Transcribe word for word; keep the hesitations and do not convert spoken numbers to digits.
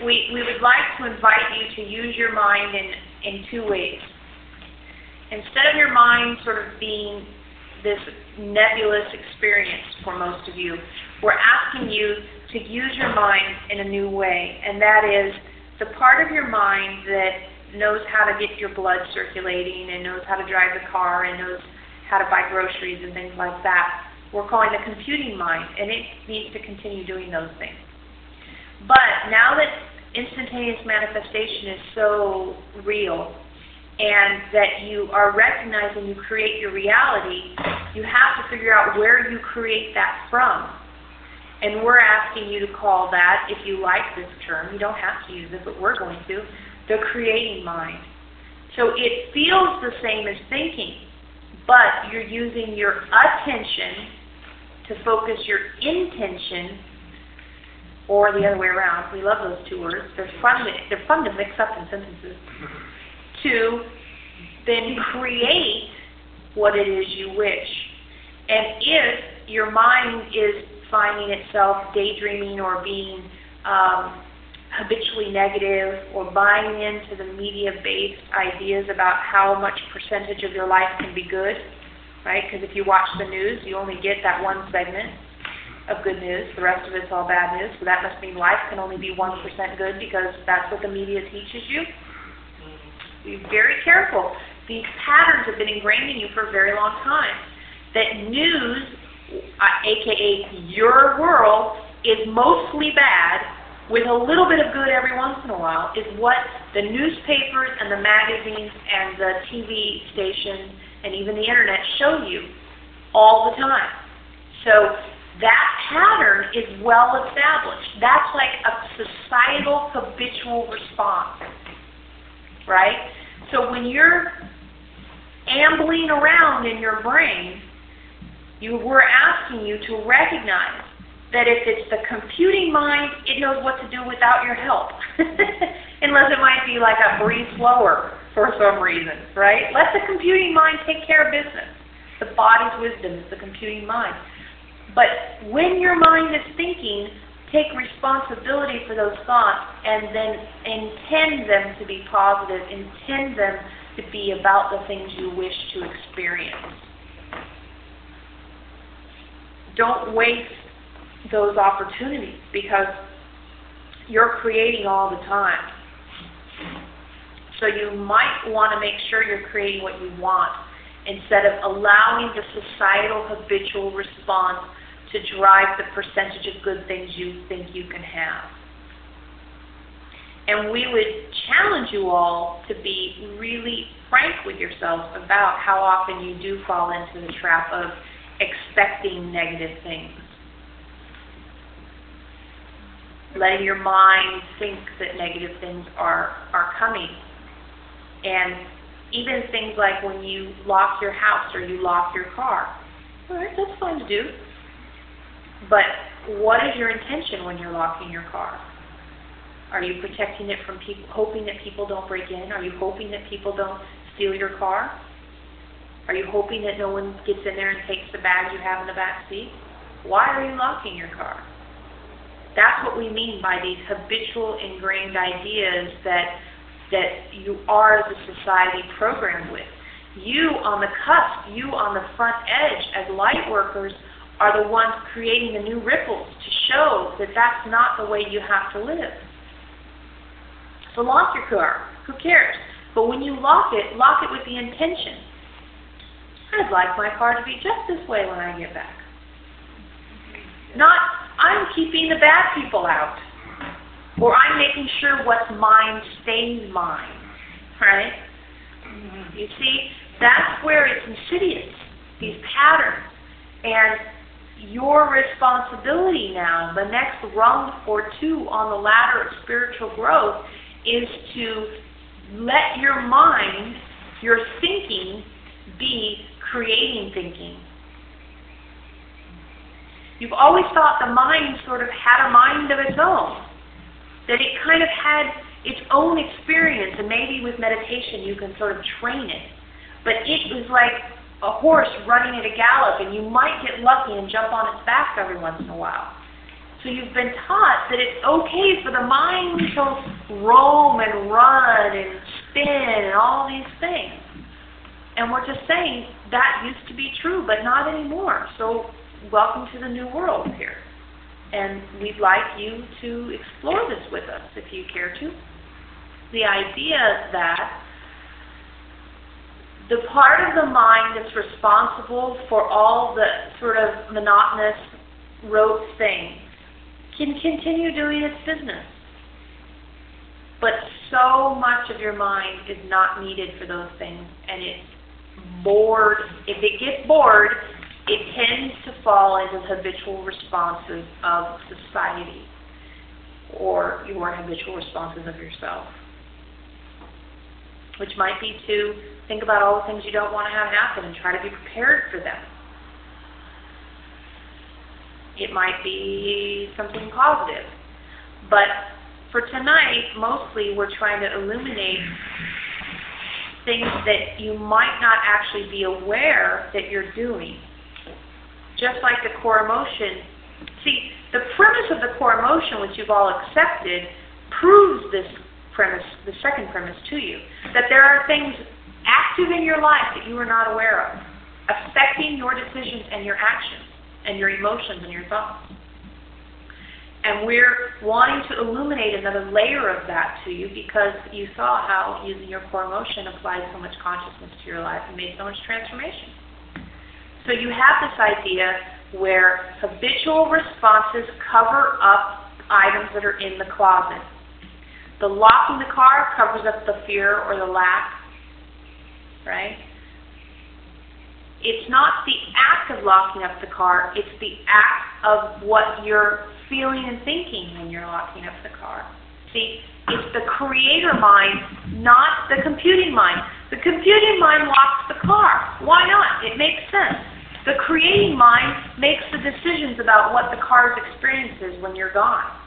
we, we would like to invite you to use your mind in, in two ways. Instead of your mind sort of being this nebulous experience for most of you, we're asking you to use your mind in a new way, and that is the part of your mind that knows how to get your blood circulating and knows how to drive the car and knows how to buy groceries and things like that. We're calling the computing mind, and it needs to continue doing those things. But now that instantaneous manifestation is so real, and that you are recognizing you create your reality, you have to figure out where you create that from. And we're asking you to call that, if you like this term, you don't have to use it, but we're going to, the creating mind. So it feels the same as thinking, but you're using your attention to focus your intention, or the other way around. We love those two words. They're fun, they're fun to mix up in sentences. To then create what it is you wish. And if your mind is finding itself daydreaming or being um, habitually negative or buying into the media-based ideas about how much percentage of your life can be good, right? Because if you watch the news, you only get that one segment of good news. The rest of it's all bad news. So that must mean life can only be one percent good because that's what the media teaches you. Be very careful. These patterns have been ingrained in you for a very long time. That news, uh, aka your world, is mostly bad with a little bit of good every once in a while, is what the newspapers and the magazines and the T V stations and even the internet show you all the time. So that pattern is well established. That's like a societal habitual response. Right? So when you're ambling around in your brain, you, we're asking you to recognize that if it's the computing mind, it knows what to do without your help. Unless it might be like a breathe slower for some reason, right? Let the computing mind take care of business. The body's wisdom is the computing mind. But when your mind is thinking, take responsibility for those thoughts and then intend them to be positive, intend them to be about the things you wish to experience. Don't waste those opportunities because you're creating all the time. So you might want to make sure you're creating what you want instead of allowing the societal habitual response to drive the percentage of good things you think you can have. And we would challenge you all to be really frank with yourself about how often you do fall into the trap of expecting negative things. Letting your mind think that negative things are, are coming. And even things like when you lock your house or you lock your car. All right, that's fun to do. But what is your intention when you're locking your car? Are you protecting it from people, hoping that people don't break in? Are you hoping that people don't steal your car? Are you hoping that no one gets in there and takes the bags you have in the back seat? Why are you locking your car? That's what we mean by these habitual ingrained ideas that that you are as a society programmed with. You on the cusp, you on the front edge as light workers are the ones creating the new ripples to show that that's not the way you have to live. So lock your car. Who cares? But when you lock it, lock it with the intention. I'd like my car to be just this way when I get back. Not, I'm keeping the bad people out. Or I'm making sure what's mine stays mine. Right? You see, that's where it's insidious, these patterns. And your responsibility now, the next rung or two on the ladder of spiritual growth, is to let your mind, your thinking, be creating thinking. You've always thought the mind sort of had a mind of its own, that it kind of had its own experience, and maybe with meditation you can sort of train it. But it was like a horse running at a gallop, and you might get lucky and jump on its back every once in a while. So you've been taught that it's okay for the mind to roam and run and spin and all these things. And we're just saying that used to be true, but not anymore. So welcome to the new world here. And we'd like you to explore this with us if you care to. The idea that the part of the mind that's responsible for all the sort of monotonous, rote things can continue doing its business. But so much of your mind is not needed for those things, and it's bored. If it gets bored, it tends to fall into habitual responses of society or your habitual responses of yourself, which might be to think about all the things you don't want to have happen and try to be prepared for them. It might be something positive. But for tonight, mostly we're trying to illuminate things that you might not actually be aware that you're doing. Just like the core emotion. See, the premise of the core emotion, which you've all accepted, proves this premise, the second premise to you, that there are things active in your life that you are not aware of, affecting your decisions and your actions and your emotions and your thoughts. And we're wanting to illuminate another layer of that to you because you saw how using your core emotion applied so much consciousness to your life and made so much transformation. So you have this idea where habitual responses cover up items that are in the closet. The locking the car covers up the fear or the lack, right? It's not the act of locking up the car, it's the act of what you're feeling and thinking when you're locking up the car. See, it's the creator mind, not the computing mind. The computing mind locks the car. Why not? It makes sense. The creating mind makes the decisions about what the car's experience is when you're gone.